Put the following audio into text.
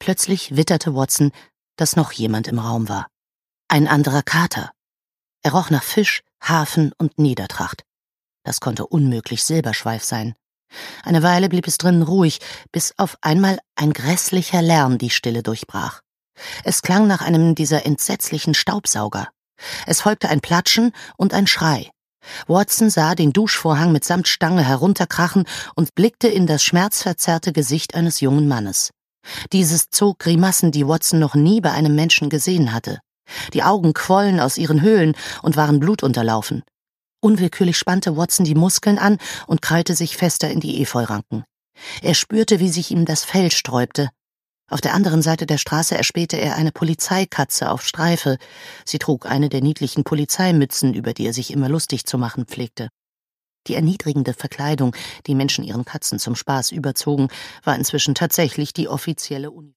Plötzlich witterte Watson, dass noch jemand im Raum war. Ein anderer Kater. Er roch nach Fisch, Hafen und Niedertracht. Das konnte unmöglich Silberschweif sein. Eine Weile blieb es drinnen ruhig, bis auf einmal ein grässlicher Lärm die Stille durchbrach. Es klang nach einem dieser entsetzlichen Staubsauger. Es folgte ein Platschen und ein Schrei. Watson sah den Duschvorhang mit Samtstange herunterkrachen und blickte in das schmerzverzerrte Gesicht eines jungen Mannes. Dieses zog Grimassen, die Watson noch nie bei einem Menschen gesehen hatte. Die Augen quollen aus ihren Höhlen und waren blutunterlaufen. Unwillkürlich spannte Watson die Muskeln an und krallte sich fester in die Efeuranken. Er spürte, wie sich ihm das Fell sträubte. Auf der anderen Seite der Straße erspähte er eine Polizeikatze auf Streife. Sie trug eine der niedlichen Polizeimützen, über die er sich immer lustig zu machen pflegte. Die erniedrigende Verkleidung, die Menschen ihren Katzen zum Spaß überzogen, war inzwischen tatsächlich die offizielle Uniform.